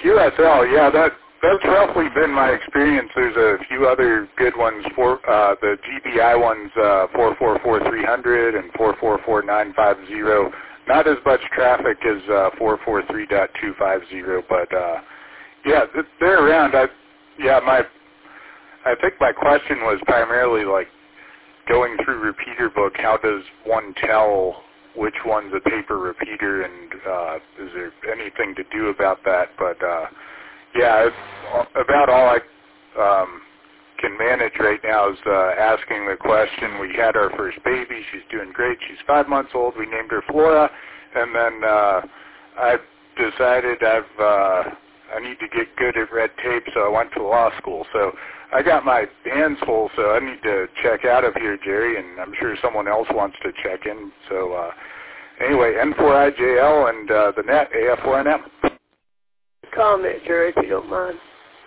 QSL, yeah, that's roughly been my experience. There's a few other good ones for the GBI ones, 444300 and 444950. Not as much traffic as 443.250, but yeah, they're around. I think my question was primarily like going through repeater book. How does one tell which one's a paper repeater, and is there anything to do about that? But yeah, it's about all I can manage right now is asking the question. We had our first baby. She's doing great. She's 5 months old. We named her Flora, and then I decided I need to get good at red tape, so I went to law school. So I got my hands full, so I need to check out of here, Jerry, and I'm sure someone else wants to check in. So anyway, N4IJL and the net, AF4NM. Comment, Jerry, if you don't mind.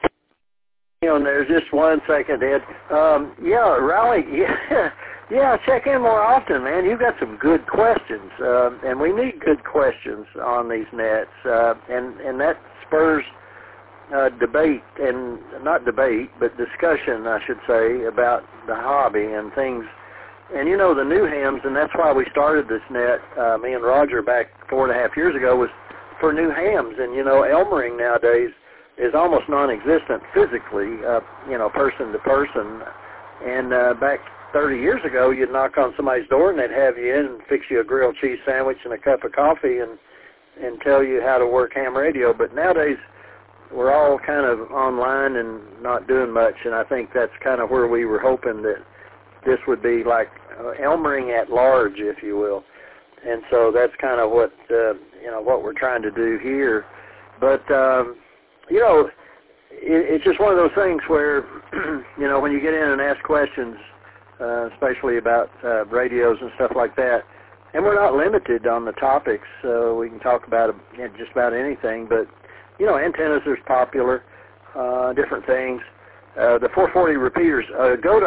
On there, just 1 second, Ed. Yeah, Raleigh, yeah, check in more often, man. You've got some good questions, and we need good questions on these nets, and that spurs debate, and not debate, but discussion, I should say, about the hobby and things. And you know, the new hams, and that's why we started this net, me and Roger back 4.5 years ago, was for new hams. And you know, Elmering nowadays is almost non-existent physically, you know, person to person. And back 30 years ago, you'd knock on somebody's door and they'd have you in and fix you a grilled cheese sandwich and a cup of coffee and tell you how to work ham radio. But nowadays, we're all kind of online and not doing much, and I think that's kind of where we were hoping that this would be like Elmering at large, if you will. And so that's kind of what, you know, what we're trying to do here. But, you know, it's just one of those things where, you know, when you get in and ask questions, especially about radios and stuff like that, and we're not limited on the topics, so we can talk about just about anything, but, you know, antennas are popular, different things. The 440 repeaters, go to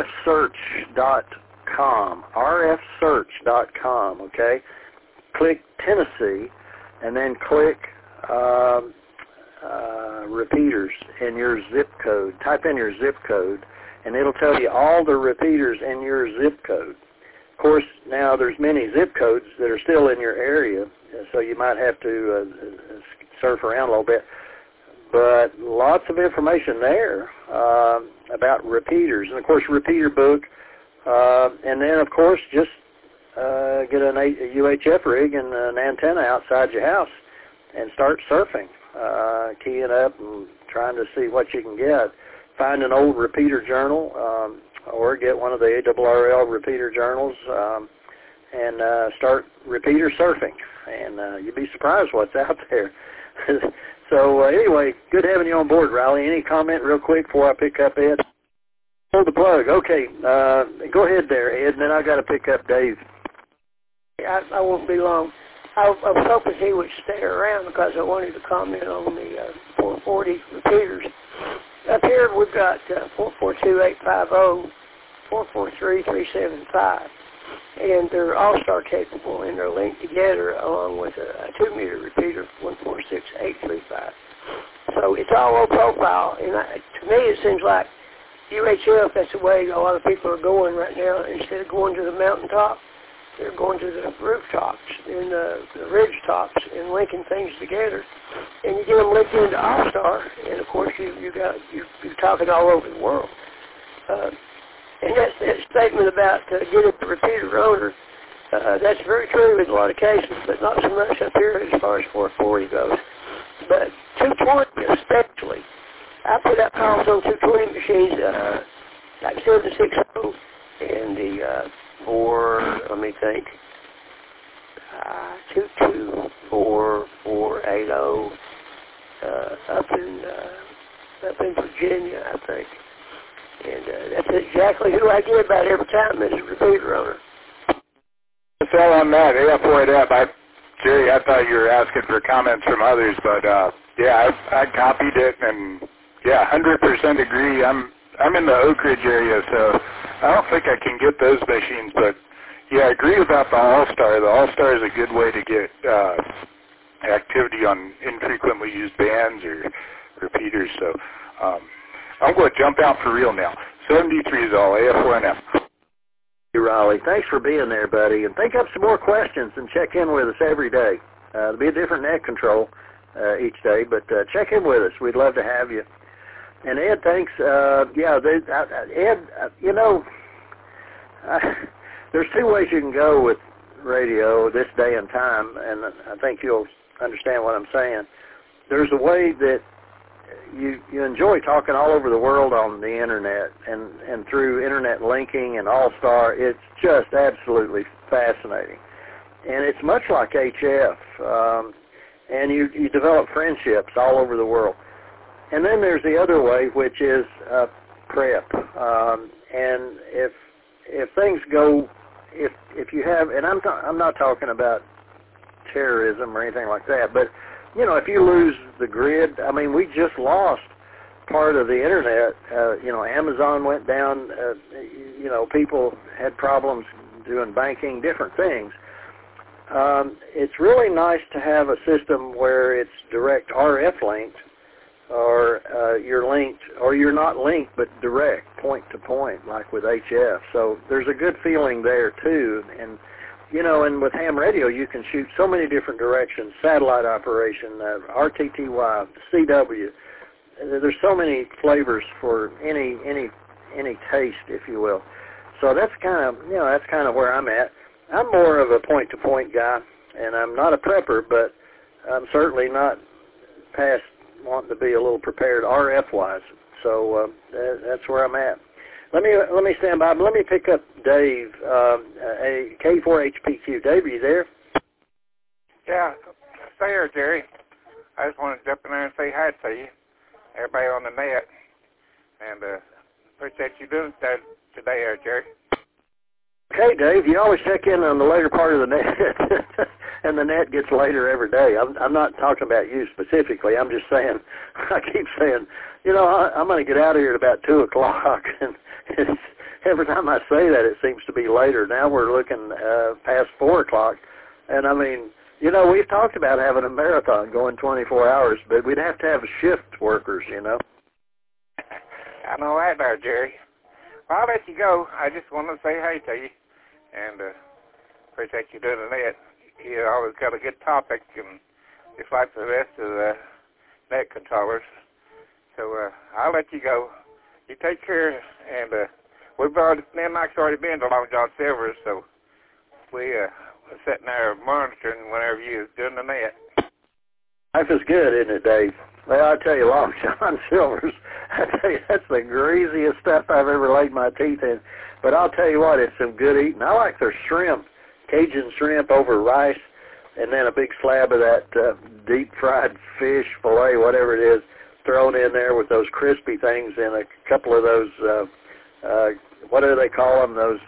rfsearch.com, rfsearch.com, okay? Click Tennessee, and then click repeaters in your zip code. Type in your zip code, and it'll tell you all the repeaters in your zip code. Of course, now there's many zip codes that are still in your area, so you might have to surf around a little bit. But lots of information there about repeaters. And, of course, repeater book. And then, of course, just get a UHF rig and an antenna outside your house and start surfing, keying up and trying to see what you can get. Find an old repeater journal or get one of the ARRL repeater journals and start repeater surfing. And you'd be surprised what's out there. So anyway, good having you on board, Riley. Any comment real quick before I pick up Ed? Hold the plug. Okay, go ahead there, Ed, and then I got to pick up Dave. I won't be long. I was hoping he would stay around because I wanted to comment on the 440 repeaters. Up here we've got 442-850, 443-375. And they're all-star capable, and they're linked together along with a 2-meter repeater, 146-835. So it's all low profile, and to me it seems like UHF, that's the way a lot of people are going right now. Instead of going to the mountaintop, they're going to the rooftops and the ridge tops and linking things together. And you get them linked into all-star, and of course you're talking all over the world. And that statement about getting the repeater owner, that's very true in a lot of cases, but not so much up here as far as 440 goes. But 220 especially. I put up calls on 220 machines, like 760 and the 224-480 up in Virginia, I think. And that's exactly who I get about every time as a repeater owner. That's all on that. AF4NM. Jerry, I thought you were asking for comments from others, but yeah, I copied it, and yeah, 100% agree. I'm in the Oak Ridge area, so I don't think I can get those machines, but yeah, I agree about the All-Star. The All-Star is a good way to get activity on infrequently used bands or repeaters. So I'm going to jump out for real now. 73 is all, AF4NF. Hey, Raleigh, thanks for being there, buddy. And think up some more questions and check in with us every day. There'll be a different net control each day, but check in with us. We'd love to have you. And Ed, thanks. Ed, you know, there's two ways you can go with radio this day and time, and I think you'll understand what I'm saying. There's a way that you enjoy talking all over the world on the internet and through internet linking and All-Star. It's just absolutely fascinating. And it's much like HF, and you develop friendships all over the world. And then there's the other way, which is prep. And if things go, if you have, and I'm not talking about terrorism or anything like that, but you know, if you lose the grid, I mean, we just lost part of the internet. You know, Amazon went down. You know, people had problems doing banking, different things. It's really nice to have a system where it's direct RF linked, or you're linked, or you're not linked, but direct, point to point, like with HF. So there's a good feeling there too. And you know, and with ham radio, you can shoot so many different directions: satellite operation, RTTY, CW. There's so many flavors for any taste, if you will. So that's kind of where I'm at. I'm more of a point-to-point guy, and I'm not a prepper, but I'm certainly not past wanting to be a little prepared RF-wise. So that's where I'm at. Let me stand by. Let me pick up Dave, a K4HPQ. Dave, are you there? Yeah, stay here, Jerry. I just want to jump in there and say hi to you, everybody on the net, and appreciate you doing that today, Jerry. Okay, Dave, you always check in on the later part of the net, and the net gets later every day. I'm not talking about you specifically. I'm just saying, I keep saying, you know, I'm going to get out of here at about 2 o'clock, and every time I say that, it seems to be later. Now we're looking past 4 o'clock, and I mean, you know, we've talked about having a marathon going 24 hours, but we'd have to have shift workers, you know. I know that there, Jerry. Well, I'll let you go. I just want to say hi to you, and appreciate you doing it. You always got a good topic, and just like the rest of the net controllers. So I'll let you go. You take care, and me and Mike's already been to Long John Silver's, so we're sitting there monitoring whenever you're doing the net. Life is good, isn't it, Dave? Well, I tell you, Long John Silver's, I tell you, that's the greasiest stuff I've ever laid my teeth in. But I'll tell you what, it's some good eating. I like their shrimp, Cajun shrimp over rice, and then a big slab of that deep-fried fish fillet, whatever it is, thrown in there with those crispy things and a couple of those, what do they call them, those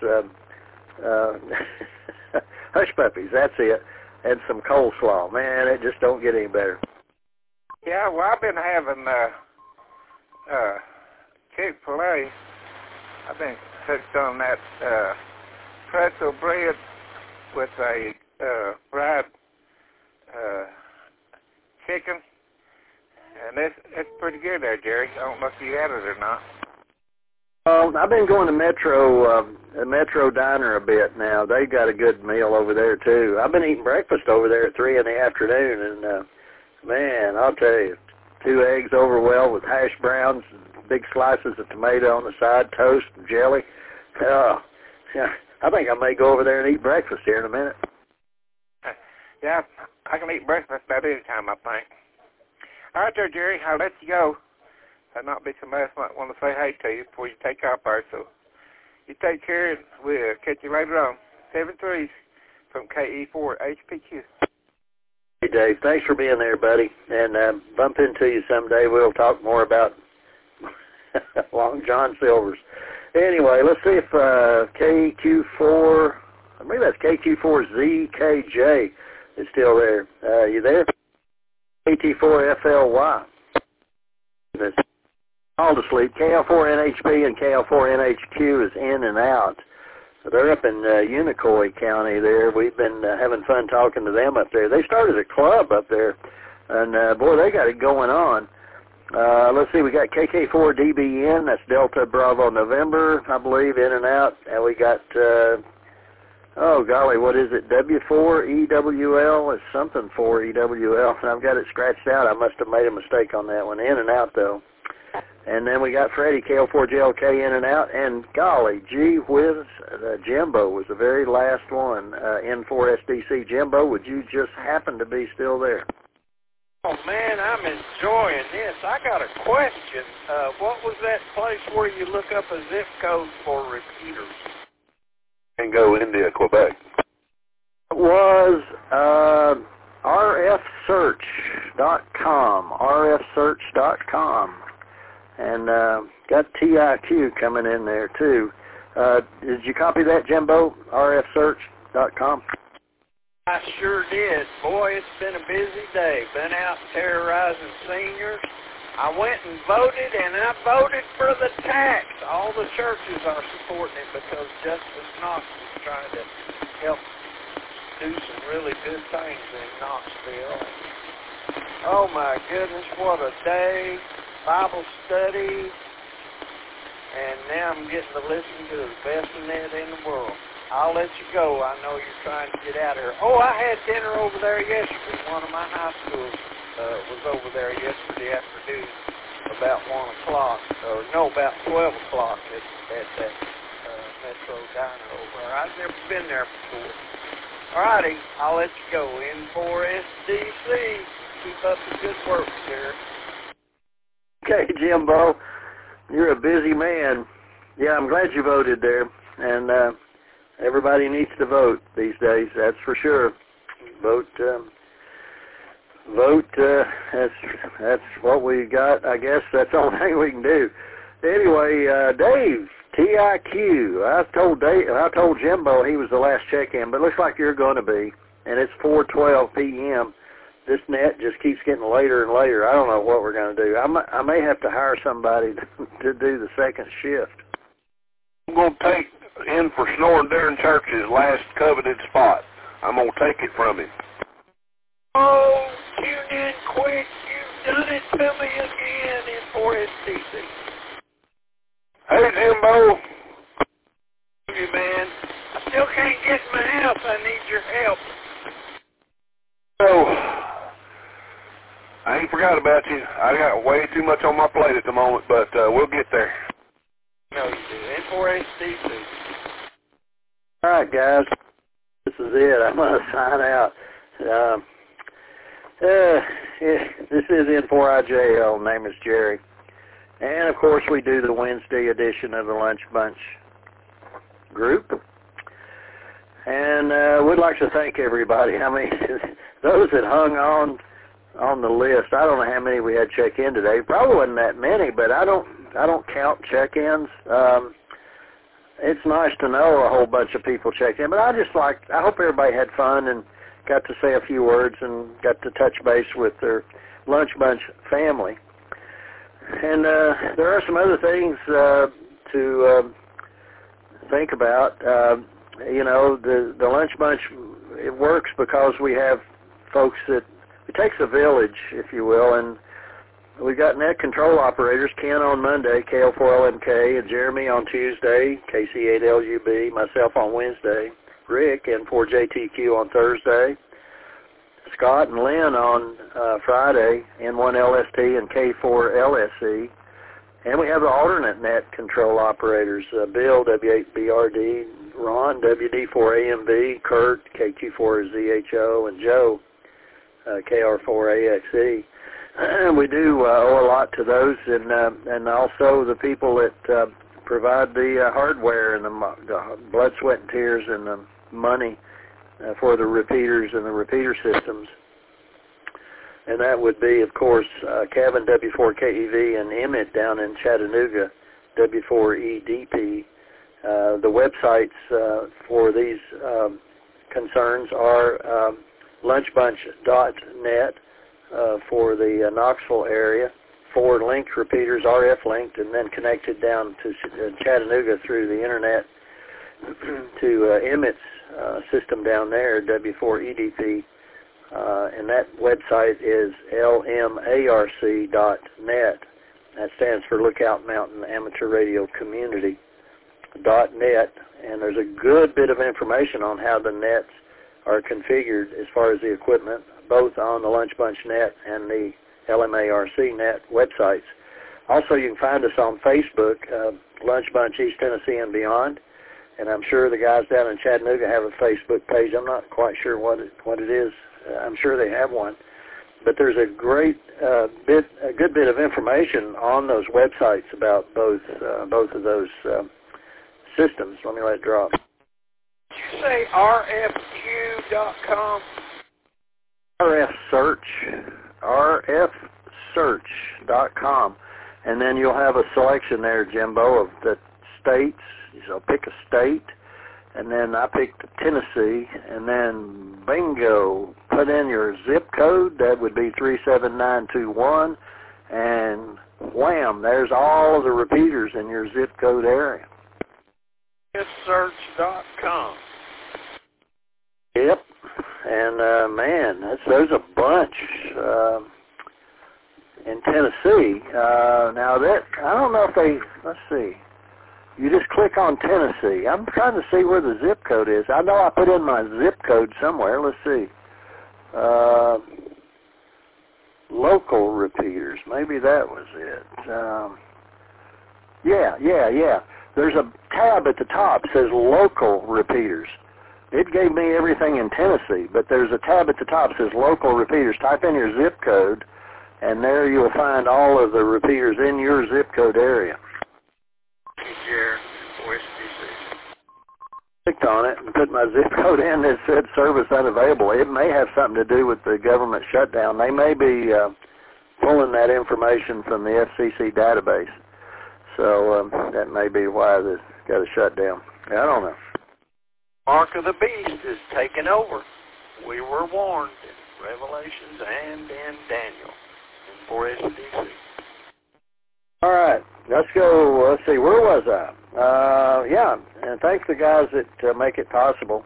hush puppies, that's it, and some coleslaw. Man, it just don't get any better. Yeah, well, I've been having Chick-fil-A. I've been hooked on that pretzel bread with a fried chicken. And it's pretty good there, Jerry. I don't know if you had it or not. I've been going to Metro Diner a bit now. They got a good meal over there, too. I've been eating breakfast over there at 3 in the afternoon, and man, I'll tell you, 2 eggs over well with hash browns, big slices of tomato on the side, toast, and jelly. Oh, yeah, I think I may go over there and eat breakfast here in a minute. Yeah, I can eat breakfast about any time, I think. All right there, Jerry, I'll let you go. I'll not be somebody else might want to say hey to you before you take off there, so you take care, and we'll catch you later on. 7-3 from KE4HPQ. Hey, Dave, thanks for being there, buddy, and bump into you someday. We'll talk more about Long John Silver's. Anyway, let's see if KQ4, I believe that's KQ4ZKJ is still there. You there? KT4FLY. That's all to sleep. KL4NHB and KL4NHQ is in and out. They're up in Unicoi County there. We've been having fun talking to them up there. They started a club up there, and boy, they got it going on. Let's see, we got KK4DBN, that's Delta Bravo November, I believe, in and out. And we got, oh golly, what is it, W4EWL? It's something 4EWL, and I've got it scratched out. I must have made a mistake on that one. In and out, though. And then we got Freddie, KL4JLK, in and out. And golly, gee whiz, Jimbo was the very last one, N4SDC. Jimbo, would you just happen to be still there? Oh, man, I'm enjoying this. I got a question. What was that place where you look up a zip code for repeaters? And go into Quebec. It was rfsearch.com, rfsearch.com. And got TIQ coming in there, too. Did you copy that, Jimbo, rfsearch.com? I sure did. Boy, it's been a busy day. Been out terrorizing seniors. I went and voted, and I voted for the tax. All the churches are supporting it because Justice Knox is trying to help do some really good things in Knoxville. Oh, my goodness, what a day. Bible study. And now I'm getting to listen to the best net in the world. I'll let you go. I know you're trying to get out of here. Oh, I had dinner over there yesterday. One of my high schools was over there yesterday afternoon about 1 o'clock, or no, about 12 o'clock at that Metro Diner over there. I've never been there before. All righty, I'll let you go. N4SDC, keep up the good work, sir. Okay, Jimbo, you're a busy man. Yeah, I'm glad you voted there, and everybody needs to vote these days, that's for sure. Vote, that's what we got. I guess that's the only thing we can do. Anyway, Dave, TIQ, I told Jimbo he was the last check-in, but it looks like you're going to be, and it's 4:12 p.m. This net just keeps getting later and later. I don't know what we're going to do. I may have to hire somebody to do the second shift. I'm going to take in for Snoring Darren Church's last coveted spot. I'm going to take it from him. Oh, tune in quick. You've done it to me again in N4SDC. Hey, Jimbo. You, man. I still can't get in my house. I need your help. Oh, I ain't forgot about you. I got way too much on my plate at the moment, but we'll get there. No, you do. N4SDC. All right, guys. This is it. I'm going to sign out. This is N4IJL. Name is Jerry. And, of course, we do the Wednesday edition of the Lunch Bunch group. And we'd like to thank everybody. I mean, those that hung on the list, I don't know how many we had check in today. Probably wasn't that many, but I don't count check-ins. It's nice to know a whole bunch of people checked in, but I hope everybody had fun and got to say a few words and got to touch base with their Lunch Bunch family. And there are some other things to think about. You know, the Lunch Bunch, it works because we have folks that, it takes a village, if you will, and we've got net control operators, Ken on Monday, KL4LMK, and Jeremy on Tuesday, KC8LUB, myself on Wednesday, Rick, N4JTQ on Thursday, Scott and Lynn on Friday, N1LST and K4LSC, and we have the alternate net control operators, Bill, W8BRD, Ron, WD4AMV, Kurt, KQ4ZHO, and Joe, KR4AXE. We do owe a lot to those, and also the people that provide the hardware and the blood, sweat, and tears and the money for the repeaters and the repeater systems. And that would be, of course, Kevin, W4KEV, and Emmett down in Chattanooga, W4EDP. The websites for these concerns are lunchbunch.net for the Knoxville area, 4 linked repeaters, RF linked, and then connected down to Chattanooga through the internet. to Emmett's system down there, W4EDP, and that website is lmarc.net. That stands for Lookout Mountain Amateur Radio Community .net, and there's a good bit of information on how the nets are configured as far as the equipment, both on the Lunch Bunch net and the LMARC net websites. Also, you can find us on Facebook, Lunch Bunch East Tennessee and Beyond, and I'm sure the guys down in Chattanooga have a Facebook page. I'm not quite sure what it is. I'm sure they have one, but there's a good bit of information on those websites about both of those systems. Let me let it drop. Did you say rfq.com? rfsearch.com, and then you'll have a selection there, Jimbo, of the states. So pick a state, and then I picked Tennessee, and then bingo, put in your zip code. That would be 37921, and wham, there's all of the repeaters in your zip code area. Search.com. Yep, and man, there's a bunch in Tennessee. Now that I don't know if they. Let's see. You just click on Tennessee. I'm trying to see where the zip code is. I know I put in my zip code somewhere. Let's see. Local repeaters. Maybe that was it. Yeah. There's a tab at the top that says local repeaters. It gave me everything in Tennessee, but there's a tab at the top that says local repeaters. Type in your zip code, and there you'll find all of the repeaters in your zip code area. Here, West DC. Clicked on it and put my zip code in that said service unavailable. It may have something to do with the government shutdown. They may be pulling that information from the FCC database. So that may be why this got a shutdown. I don't know. Mark of the Beast is taking over. We were warned in Revelations and in Daniel in 4SDC. All right, let's go. Let's see, where was I? Yeah, and thanks to the guys that make it possible.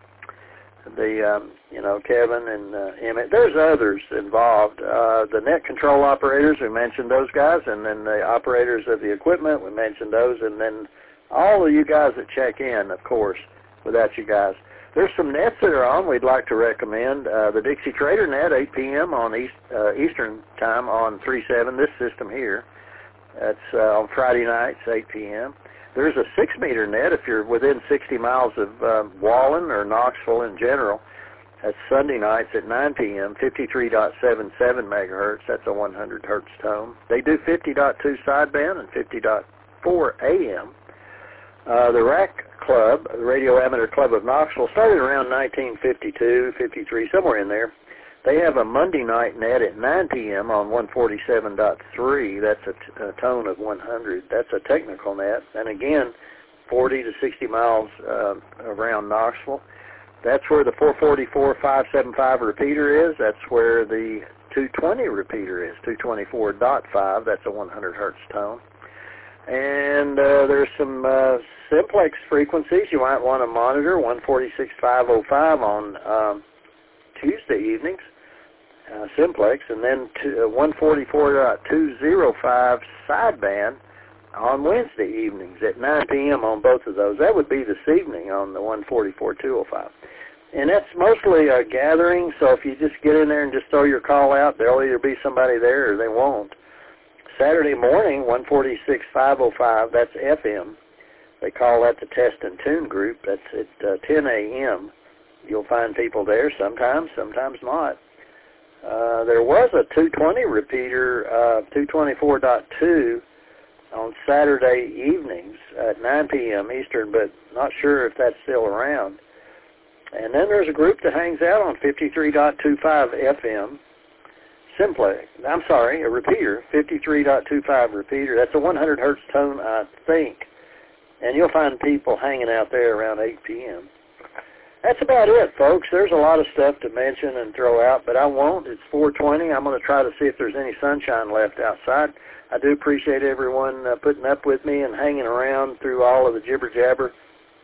Kevin and Emmett. There's others involved. The net control operators, we mentioned those guys, and then the operators of the equipment, we mentioned those, and then all of you guys that check in, of course, without you guys. There's some nets that are on we'd like to recommend. The Dixie Trader net, 8 p.m. on Eastern time on 3.7, this system here. That's on Friday nights, 8 p.m. There's a 6-meter net if you're within 60 miles of Wallen or Knoxville in general. That's Sunday nights at 9 p.m., 53.77 megahertz. That's a 100 hertz tone. They do 50.2 sideband and 50.4 AM. The RAC Club, the Radio Amateur Club of Knoxville, started around 1952, 53, somewhere in there. They have a Monday night net at 9 p.m. on 147.3. That's a tone of 100. That's a technical net. And again, 40 to 60 miles around Knoxville. That's where the 444.575 repeater is. That's where the 220 repeater is, 224.5. That's a 100 hertz tone. And there's some simplex frequencies you might want to monitor, 146.505 on Tuesday evenings, simplex, and then 144.205 sideband on Wednesday evenings at 9 p.m. on both of those. That would be this evening on the 144.205. And that's mostly a gathering, so if you just get in there and just throw your call out, there'll either be somebody there or they won't. Saturday morning, 146.505, that's FM. They call that the Test and Tune group. That's at 10 a.m. You'll find people there sometimes not. There was a 220 repeater, 224.2 on Saturday evenings at 9 p.m. Eastern, but not sure if that's still around. And then there's a group that hangs out on 53.25 FM. Simplex, I'm sorry, a repeater, 53.25 repeater. That's a 100 hertz tone, I think. And you'll find people hanging out there around 8 p.m. That's about it, folks. There's a lot of stuff to mention and throw out, but I won't. It's 4:20. I'm going to try to see if there's any sunshine left outside. I do appreciate everyone putting up with me and hanging around through all of the jibber-jabber.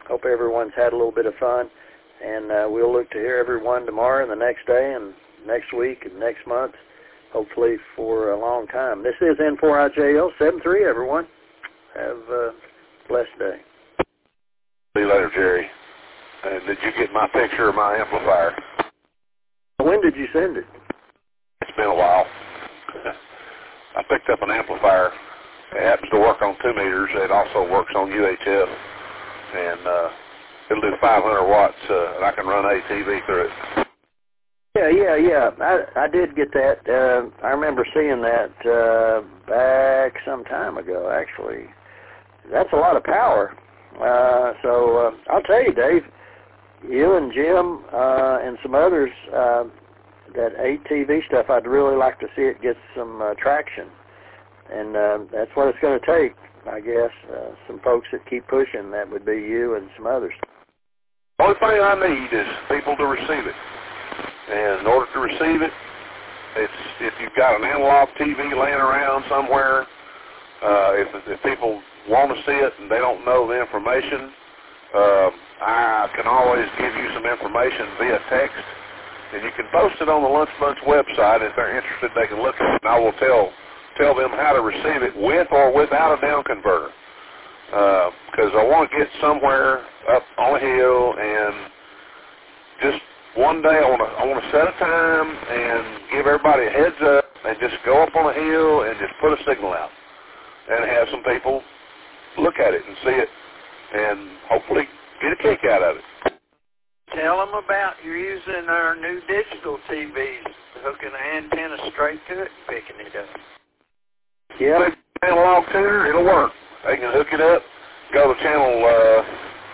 hope everyone's had a little bit of fun. And we'll look to hear everyone tomorrow and the next day and next week and next month, hopefully for a long time. This is N4IJL 73, everyone. Have a blessed day. See you later, Jerry. And did you get my picture of my amplifier? When did you send it? It's been a while. I picked up an amplifier. It happens to work on 2 meters. It also works on UHF. And it'll do 500 watts, and I can run ATV through it. Yeah. I did get that. I remember seeing that back some time ago, actually. That's a lot of power. So I'll tell you, Dave, you and Jim and some others, that ATV stuff, I'd really like to see it get some traction. And that's what it's going to take, I guess. Some folks that keep pushing, that would be you and some others. The only thing I need is people to receive it. And in order to receive it, it's if you've got an analog TV laying around somewhere, if people want to see it and they don't know the information, I can always give you some information via text. And you can post it on the Lunch Bunch website. If they're interested, they can look at it, and I will tell them how to receive it with or without a down converter. Because I want to get somewhere up on a hill, and just one day I want to set a time and give everybody a heads up and just go up on a hill and just put a signal out and have some people look at it and see it and hopefully get a kick out of it. Tell them about you're using our new digital TVs, hooking an antenna straight to it and picking it up. Yeah. Analog tuner, it'll work. They can hook it up, go to channel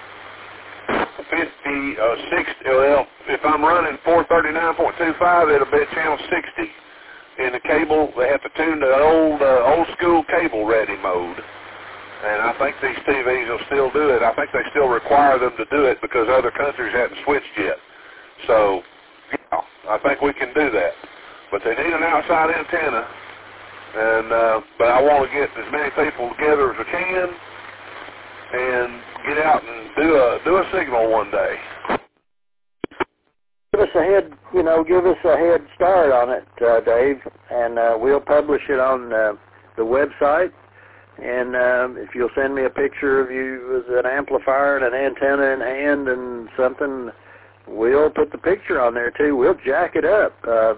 60, well, if I'm running 439.25, it'll be channel 60. In the cable, they have to tune to old school cable ready mode. And I think these TVs will still do it. I think they still require them to do it because other countries haven't switched yet. So, yeah, I think we can do that. But they need an outside antenna. And but I want to get as many people together as we can and get out and do a signal one day. Give us a head start on it, Dave, and we'll publish it on the website. And if you'll send me a picture of you with an amplifier and an antenna in hand and something, we'll put the picture on there too. We'll jack it up.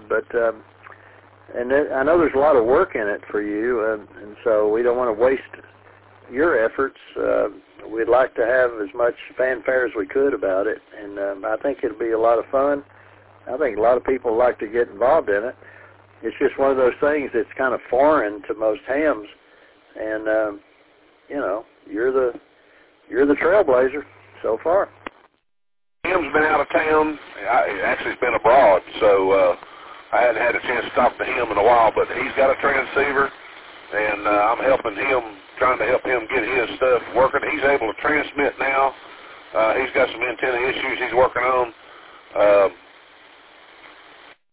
And I know there's a lot of work in it for you, and so we don't want to waste your efforts. We'd like to have as much fanfare as we could about it, and I think it'll be a lot of fun. I think a lot of people like to get involved in it. It's just one of those things that's kind of foreign to most hams. And you're the trailblazer so far. Tim's been out of town. Actually, he's been abroad, so I hadn't had a chance to talk to him in a while. But he's got a transceiver, and I'm helping him, trying to help him get his stuff working. He's able to transmit now. He's got some antenna issues he's working on.